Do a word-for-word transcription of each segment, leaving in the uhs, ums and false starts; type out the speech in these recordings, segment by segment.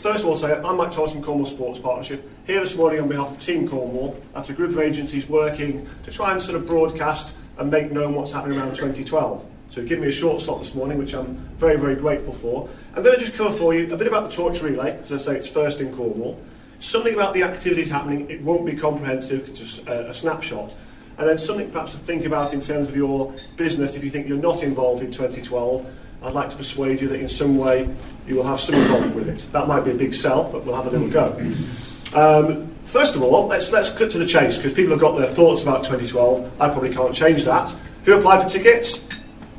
first of all say, I'm Mike Thomas from Cornwall Sports Partnership, here this morning on behalf of Team Cornwall. That's a group of agencies working to try and sort of broadcast and make known what's happening around twenty twelve. So you've given me a short slot this morning, which I'm very, very grateful for. I'm going to just cover for you a bit about the torch relay. As I say, it's first in Cornwall. Something about the activities happening. It won't be comprehensive, it's just a, a snapshot. And then something perhaps to think about in terms of your business if you think you're not involved in twenty twelve. I'd like to persuade you that in some way you will have some involvement with it. That might be a big sell, but we'll have a little go. Um, first of all, let's, let's cut to the chase, because people have got their thoughts about twenty twelve. I probably can't change that. Who applied for tickets?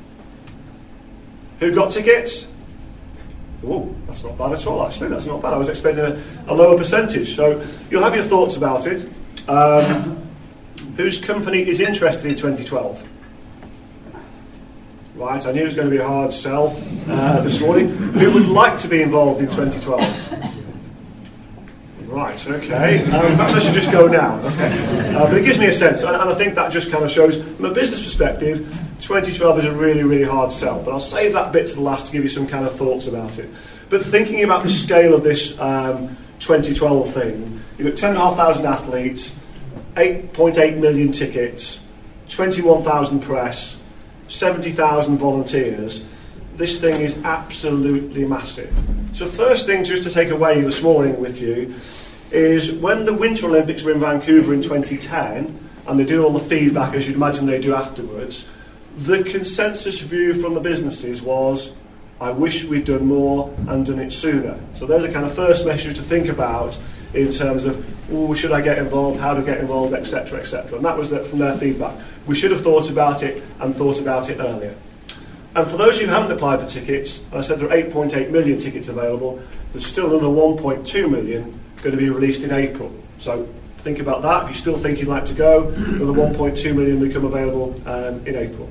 Who got tickets? Oh, that's not bad at all, actually. That's not bad. I was expecting a, a lower percentage. So you'll have your thoughts about it. Um, whose company is interested in twenty twelve? Right, I knew it was going to be a hard sell uh, this morning. Who would like to be involved in twenty twelve? Right, okay. Um, perhaps I should just go now. Okay. Uh, but it gives me a sense, and, and I think that just kind of shows, from a business perspective, twenty twelve is a really, really hard sell. But I'll save that bit to the last to give you some kind of thoughts about it. But thinking about the scale of this um, twenty twelve thing, you've got ten thousand five hundred athletes, eight point eight million tickets, twenty-one thousand press, seventy thousand volunteers. This thing is absolutely massive. So first thing just to take away this morning with you is when the Winter Olympics were in Vancouver in twenty ten, and they did all the feedback as you'd imagine they do afterwards, the consensus view from the businesses was, I wish we'd done more and done it sooner. So there's a kind of first message to think about in terms of, oh, should I get involved, how to get involved, et cetera, et cetera. And that was the, from their feedback. We should have thought about it and thought about it earlier. And for those of you who haven't applied for tickets, and I said there are eight point eight million tickets available, there's still another one point two million going to be released in April. So think about that. If you still think you'd like to go, another one point two million will become available um, in April.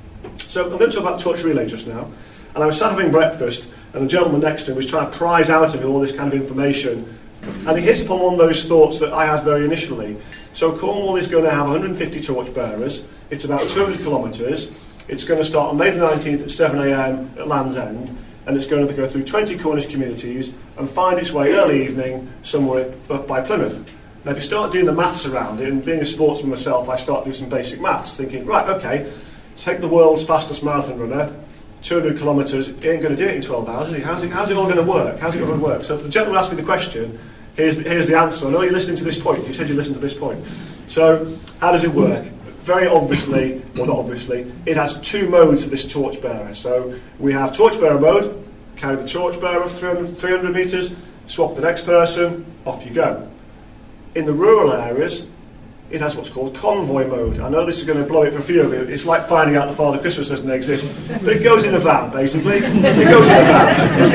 So I'm going to talk about Touch Relay just now. And I was sat having breakfast, and the gentleman next to him was trying to prise out of me all this kind of information. And he hit upon one of those thoughts that I had very initially. So Cornwall is going to have one hundred fifty torch bearers. It's about two hundred kilometres. It's going to start on May the nineteenth at seven a m at Land's End, and it's going to go through twenty Cornish communities and find its way early evening somewhere up by Plymouth. Now, if you start doing the maths around it, and being a sportsman myself, I start doing some basic maths, thinking, right, okay, take the world's fastest marathon runner, two hundred kilometres, he ain't going to do it in twelve hours, is he? How's it, how's it all going to work? How's it going to work? So if the gentleman asked me the question, here's, here's the answer. I know you're listening to this point. You said you listened to this point. So how does it work? Very obviously, well not obviously, it has two modes for this torchbearer. So we have torchbearer mode, carry the torchbearer for three hundred metres, swap the next person, off you go. In the rural areas, it has what's called convoy mode. I know this is going to blow it for a few of you. It's like finding out the Father Christmas doesn't exist. But it goes in a van, basically. It goes in a van,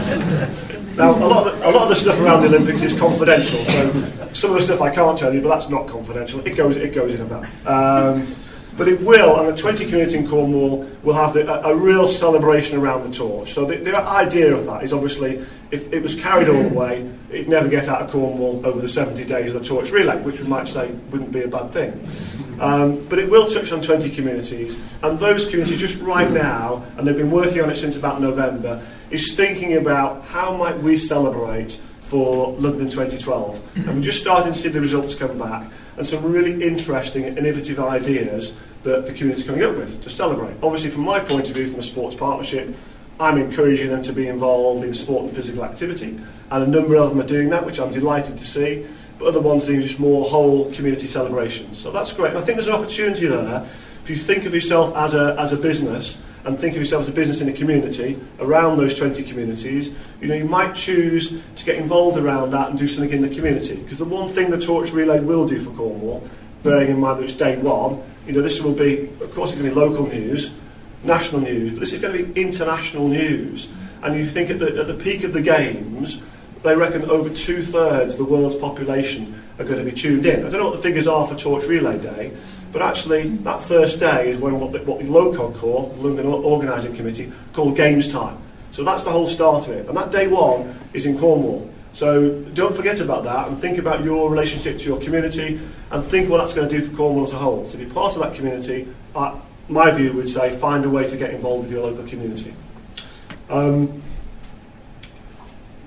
okay? Now, a lot, of the, a lot of the stuff around the Olympics is confidential, so some of the stuff I can't tell you, but that's not confidential. It goes, it goes in a van. Um, but it will, and the twenty community in Cornwall will have the, a, a real celebration around the torch. So the, the idea of that is obviously, if it was carried all the way, it'd never get out of Cornwall over the seventy days of the torch relay, which we might say wouldn't be a bad thing. Um, but it will touch on twenty communities, and those communities just right now, and they've been working on it since about November, is thinking about how might we celebrate for London twenty twelve. And we're just starting to see the results come back, and some really interesting and innovative ideas that the community is coming up with to celebrate. Obviously, from my point of view, from a sports partnership, I'm encouraging them to be involved in sport and physical activity, and a number of them are doing that, which I'm delighted to see, but other ones are doing just more whole community celebrations. So that's great, and I think there's an opportunity there. If you think of yourself as a, as a business, and think of yourself as a business in a community, around those twenty communities, you know, you might choose to get involved around that and do something in the community. Because the one thing the Torch Relay will do for Cornwall, bearing in mind that it's day one, you know, this will be, of course it's going to be local news, national news, but this is going to be international news. And you think at the, at the peak of the games, they reckon over two-thirds of the world's population are going to be tuned in. I don't know what the figures are for Torch Relay Day, but actually that first day is when what the, what the LOCOG call, London Organising Committee, call Games Time. So that's the whole start of it. And that day one is in Cornwall. So don't forget about that, and think about your relationship to your community, and think what that's going to do for Cornwall as a whole. So be part of that community. Uh, my view would say find a way to get involved with your local community. Um,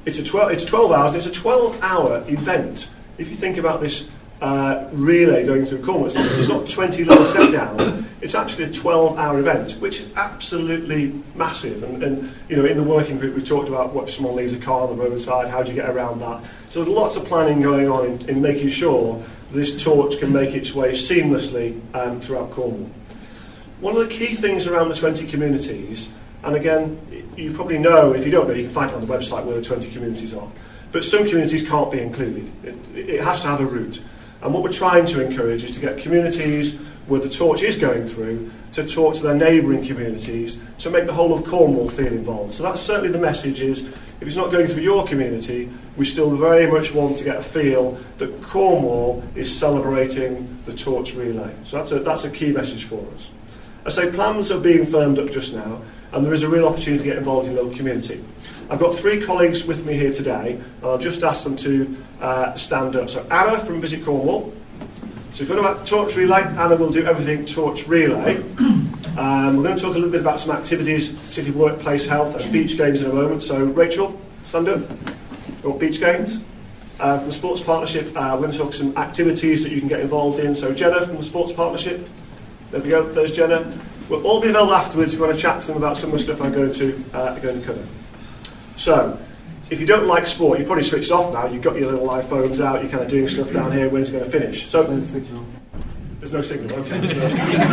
it's a twelve. It's twelve hours. It's a twelve-hour event. If you think about this uh, relay going through Cornwall, it's not, it's not twenty little set downs. It's actually a twelve-hour event, which is absolutely massive. And, and you know, in the working group, we talked about what if someone leaves a car on the roadside. How do you get around that? So there's lots of planning going on in, in making sure this torch can make its way seamlessly um, throughout Cornwall. One of the key things around the twenty communities, and again, you probably know, if you don't know, you can find it on the website where the twenty communities are, but some communities can't be included. It, it has to have a route. And what we're trying to encourage is to get communities where the torch is going through to talk to their neighbouring communities to make the whole of Cornwall feel involved. So that's certainly the message is, if it's not going through your community, we still very much want to get a feel that Cornwall is celebrating the torch relay. So that's a, that's a key message for us. I say plans are being firmed up just now, and there is a real opportunity to get involved in the local community. I've got three colleagues with me here today, and I'll just ask them to uh, stand up. So Anna from Visit Cornwall. So if you're talking about Torch Relay, Anna will do everything Torch Relay. Um, we're going to talk a little bit about some activities, particularly workplace health and beach games in a moment. So Rachel, stand up. Or beach games. Uh, from the Sports Partnership, uh, we're going to talk some activities that you can get involved in. So Jenna from the Sports Partnership. There we go, there's Jenna. We'll all be available afterwards if you want to chat to them about some of the stuff I'm going to, uh, going to cover. So, if you don't like sport, you've probably switched off now, you've got your little iPhones out, you're kind of doing stuff down here, when's it going to finish? So, there's no signal, okay. So.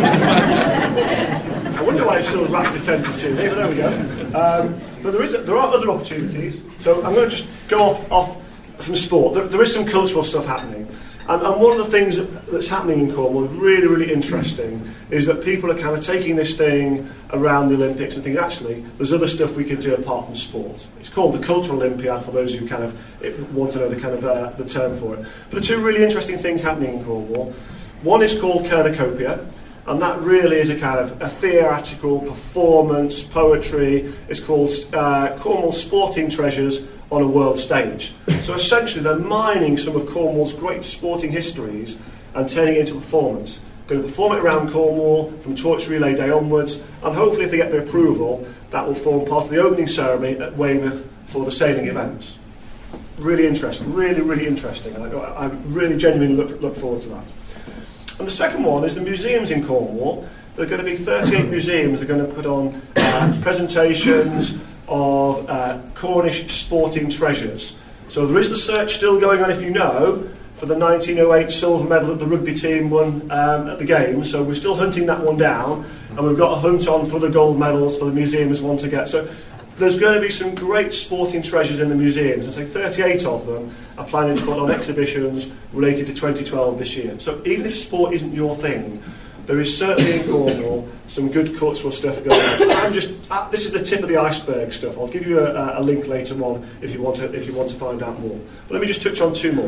I wonder why it's still wrapped attention to me, but there we go. Um, but there, is a, there are other opportunities, so I'm going to just go off, off from sport. There, there is some cultural stuff happening. And, and one of the things that's happening in Cornwall, really, really interesting, is that people are kind of taking this thing around the Olympics and thinking, actually, there's other stuff we can do apart from sport. It's called the Cultural Olympiad, for those who kind of want to know the kind of uh, the term for it. But there are two really interesting things happening in Cornwall. One is called Cornucopia, and that really is a kind of a theatrical performance, poetry. It's called uh, Cornwall Sporting Treasures on a world stage. So essentially they're mining some of Cornwall's great sporting histories and turning it into performance. Going to perform it around Cornwall from Torch Relay Day onwards, and hopefully if they get the approval, that will form part of the opening ceremony at Weymouth for the sailing events. Really interesting, really, really interesting. I, I really genuinely look, look forward to that. And the second one is the museums in Cornwall. There are going to be thirty-eight museums that are going to put on uh, presentations of uh, Cornish sporting treasures. So there is the search still going on, if you know, for the nineteen oh eight silver medal that the rugby team won um, at the Games. So we're still hunting that one down, and we've got a hunt on for the gold medals for the museums want to get. So there's going to be some great sporting treasures in the museums, and say thirty-eight of them are planning to put on exhibitions related to twenty twelve this year. So even if sport isn't your thing, there is certainly in Cornwall some good cultural stuff going on. I'm just uh, this is the tip of the iceberg stuff. I'll give you a, a link later on if you want to if you want to find out more. But let me just touch on two more.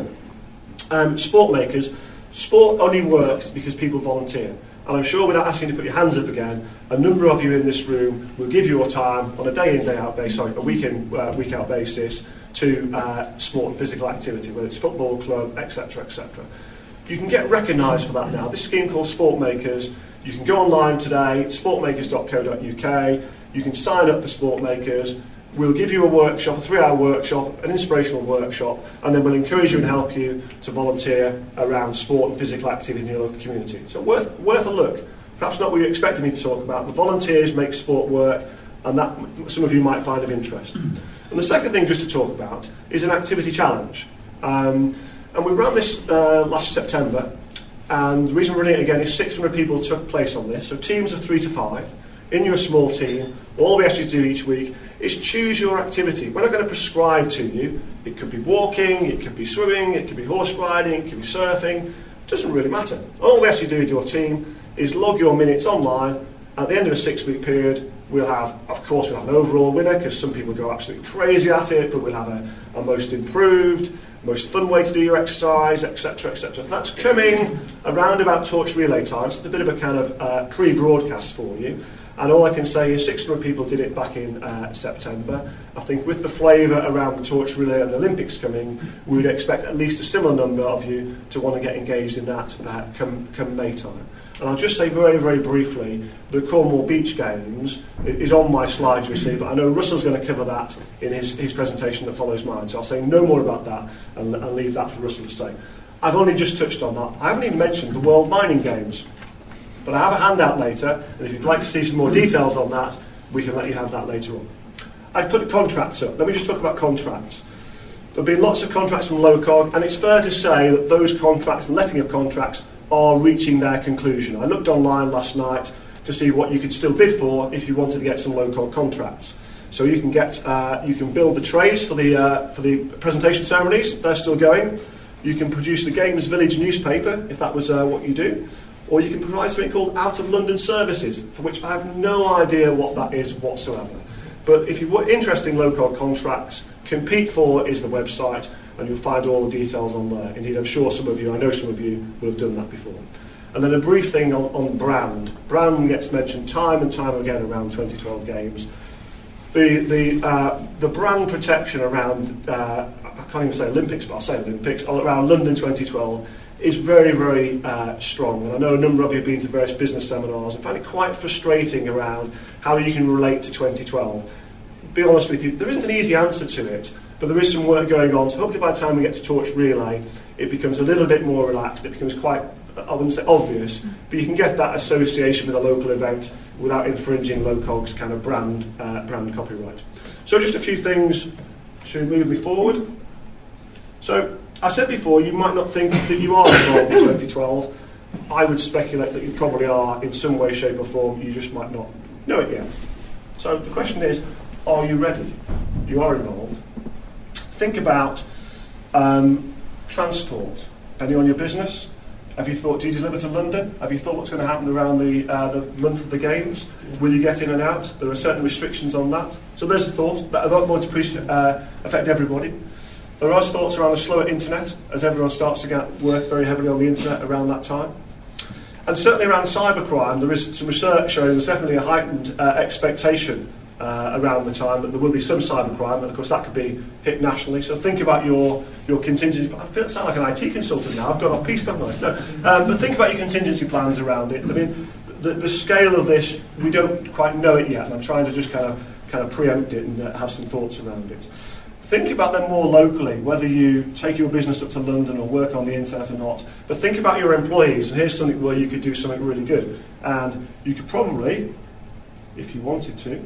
Um, sport makers. Sport only works because people volunteer. And I'm sure, without asking you to put your hands up again, a number of you in this room will give your time on a day in, day out basis, sorry, a week in, uh, week out basis to uh, sport and physical activity, whether it's football club, et cetera, et cetera. You can get recognised for that now. This scheme called Sport Makers. You can go online today, sport makers dot co dot U K. You can sign up for Sport Makers. We'll give you a workshop, a three-hour workshop, an inspirational workshop, and then we'll encourage you and help you to volunteer around sport and physical activity in your local community. So worth worth a look. Perhaps not what you expected me to talk about. The volunteers make sport work, and that some of you might find of interest. And the second thing just to talk about is an activity challenge. Um, and we ran this uh, last September, and the reason we're running it again is six hundred people took place on this, so teams of three to five, in your small team. All we ask you to do each week is choose your activity. We're not going to prescribe to you. It could be walking, it could be swimming, it could be horse riding, it could be surfing. It doesn't really matter. All we ask you to do with your team is log your minutes online. At the end of a six-week period, we'll have, of course, we'll have an overall winner, because some people go absolutely crazy at it, but we'll have a, a most improved, most fun way to do your exercise, et cetera, et cetera. That's coming around about Torch Relay time, so it's a bit of a kind of uh, pre-broadcast for you. And all I can say is six hundred people did it back in uh, September. I think with the flavour around the Torch Relay and the Olympics coming, we would expect at least a similar number of you to want to get engaged in that uh, come, come May time. And I'll just say very, very briefly, the Cornwall Beach Games is on my slide, you see, but I know Russell's going to cover that in his, his presentation that follows mine, so I'll say no more about that and, and leave that for Russell to say. I've only just touched on that. I haven't even mentioned the World Mining Games, but I have a handout later, and if you'd like to see some more details on that, we can let you have that later on. I've put contracts up. Let me just talk about contracts. There have been lots of contracts from LOCOG, and it's fair to say that those contracts, the letting of contracts, are reaching their conclusion. I looked online last night to see what you could still bid for if you wanted to get some LOCOG contracts. So you can get, uh, you can build the trays for the uh, for the presentation ceremonies. They're still going. You can produce the Games Village newspaper if that was uh, what you do, or you can provide something called Out of London Services, for which I have no idea what that is whatsoever. But if you're interested in LOCOG contracts, Compete For is the website, and you'll find all the details on there. Indeed, I'm sure some of you, I know some of you, will have done that before. And then a brief thing on, on brand. Brand gets mentioned time and time again around twenty twelve games. The the uh, the brand protection around, uh, I can't even say Olympics, but I'll say Olympics, around London twenty twelve is very, very uh, strong. And I know a number of you have been to various business seminars and find it quite frustrating around how you can relate to twenty twelve. Be honest with you, there isn't an easy answer to it, but there is some work going on, so hopefully by the time we get to Torch Relay, it becomes a little bit more relaxed, it becomes quite, I wouldn't say obvious, but you can get that association with a local event without infringing LOCOG's kind of brand, uh, brand copyright. So just a few things to move me forward. So, I said before, you might not think that you are involved in twenty twelve. I would speculate that you probably are in some way, shape or form, you just might not know it yet. So the question is, are you ready? You are involved. Think about um, transport. Depending on your business, have you thought, do you deliver to London? Have you thought what's going to happen around the, uh, the month of the games? Will you get in and out? There are certain restrictions on that. So there's a thought that are not going to uh, affect everybody. There are thoughts around a slower internet, as everyone starts to get work very heavily on the internet around that time. And certainly around cybercrime, there is some research showing there's definitely a heightened uh, expectation uh, around the time that there will be some cybercrime, and of course that could be hit nationally. So think about your, your contingency. I feel I sound like an I T consultant now. I've gone off piece, haven't I? No. Um, but think about your contingency plans around it. I mean, the, the scale of this, we don't quite know it yet, and I'm trying to just kind of kind of preempt it and uh, have some thoughts around it. Think about them more locally, whether you take your business up to London or work on the internet or not. But think about your employees, and here's something where you could do something really good. And you could probably, if you wanted to,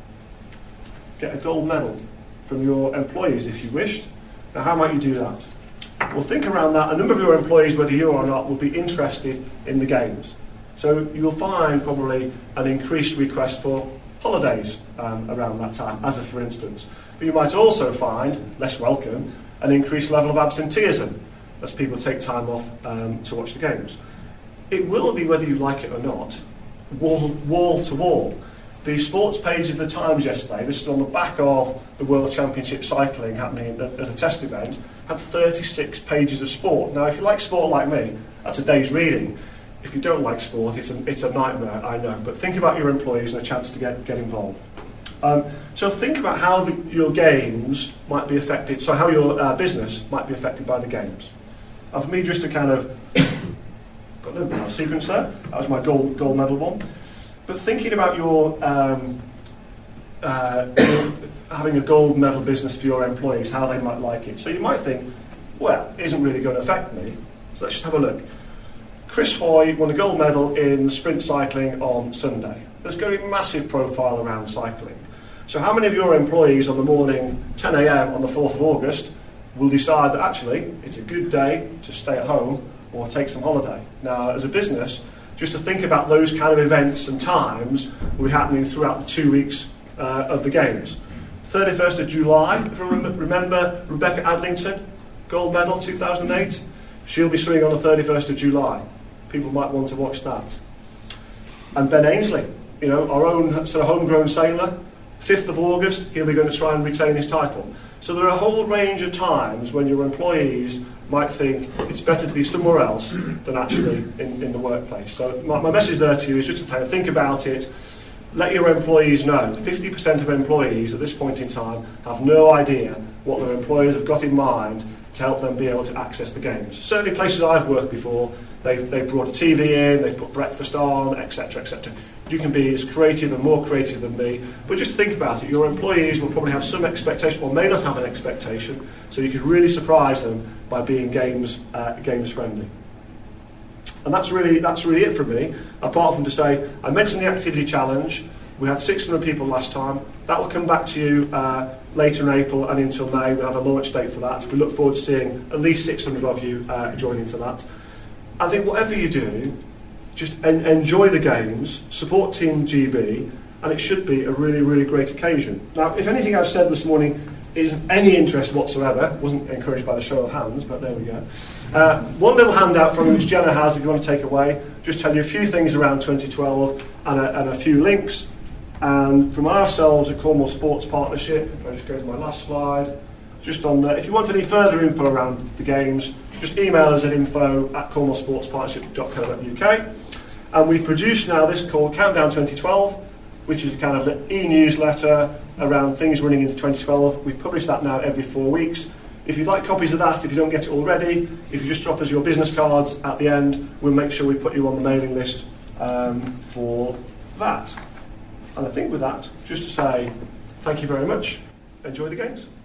get a gold medal from your employees if you wished. Now, how might you do that? Well, think around that. A number of your employees, whether you are or not, will be interested in the games. So you'll find probably an increased request for holidays um, around that time, as a for instance. But you might also find, less welcome, an increased level of absenteeism as people take time off um, to watch the games. It will be, whether you like it or not, wall, wall to wall. The sports page of the Times yesterday, this is on the back of the World Championship cycling happening as a test event, had thirty-six pages of sport. Now, if you like sport like me, that's a day's reading. If you don't like sport, it's a, it's a nightmare, I know. But think about your employees and a chance to get, get involved. Um, so think about how the, your games might be affected, so how your uh, business might be affected by the games. And for me, just to kind of, got a little sequence there, that was my gold, gold medal one. But thinking about your, um, uh, having a gold medal business for your employees, how they might like it. So you might think, well, it isn't really going to affect me. So let's just have a look. Chris Hoy won a gold medal in sprint cycling on Sunday. There's going to be a massive profile around cycling. So how many of your employees on the morning, ten a m on the fourth of August, will decide that actually it's a good day to stay at home or take some holiday? Now, as a business, just to think about those kind of events and times will be happening throughout the two weeks uh, of the Games. thirty-first of July, if I remember, Rebecca Adlington, gold medal two thousand eight. She'll be swimming on the thirty-first of July. People might want to watch that. And Ben Ainsley, you know, our own sort of homegrown sailor, fifth of August, he'll be going to try and retain his title. So there are a whole range of times when your employees might think it's better to be somewhere else than actually in, in the workplace. So my, my message there to you is just to kind of think about it. Let your employees know. fifty percent of employees at this point in time have no idea what their employers have got in mind to help them be able to access the games. Certainly places I've worked before, they've, they've brought a T V in, they've put breakfast on, et cetera, et cetera. You can be as creative and more creative than me, but just think about it. Your employees will probably have some expectation, or may not have an expectation, so you could really surprise them by being games uh, games friendly. And that's really that's really it from me. Apart from to say, I mentioned the activity challenge. We had six hundred people last time. That will come back to you uh, later in April and until May. We'll have a launch date for that. We look forward to seeing at least six hundred of you uh, join into that. I think whatever you do, just en enjoy the games, support Team G B, and it should be a really, really great occasion. Now, if anything I've said this morning is of any interest whatsoever, wasn't encouraged by the show of hands, but there we go. Uh, one little handout from you, which Jenna has, if you want to take away, just tell you a few things around twenty twelve and a, and a few links. And from ourselves at Cornwall Sports Partnership, if I just go to my last slide, just on there, if you want any further info around the games, just email us at info at cornwall sports partnership dot co dot U K. And we produce now this called Countdown twenty twelve, which is a kind of e-newsletter around things running into twenty twelve. We publish that now every four weeks. If you'd like copies of that, if you don't get it already, if you just drop us your business cards at the end, we'll make sure we put you on the mailing list um, for that. And I think with that, just to say thank you very much. Enjoy the games.